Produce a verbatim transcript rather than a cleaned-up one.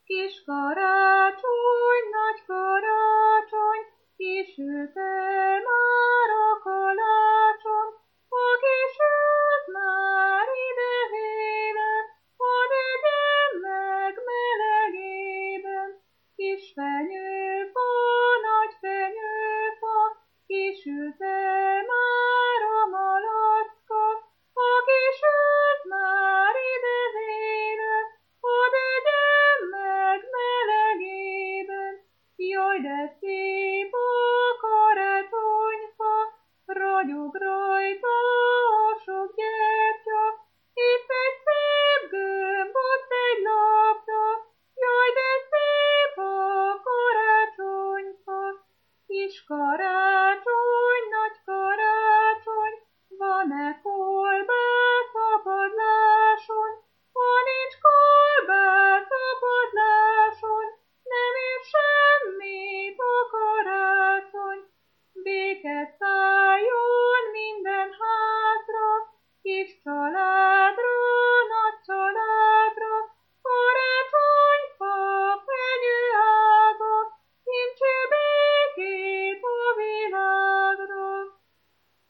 Kis karácsony, nagy karácsony, kisült el már a kalácson, a kisült már idehében, hadd egyen meg melegében. Kis fenyőfa, nagy fenyőfa, kisült el már a malacka, a kisült már idehében, hadd egyen meg melegében. Jaj, de szép a karácsonyfa, ragyog rajta a sok gyertya, itt egy szép gömb, ott egy labda, jaj, de szép a karácsonyfa. Kis karácsony, nagy karácsony, van-e kolbász a padláson? Ha nincs kolbász a padláson, nem ér semmit a karácsony. Béke szálljon minden házra, kis család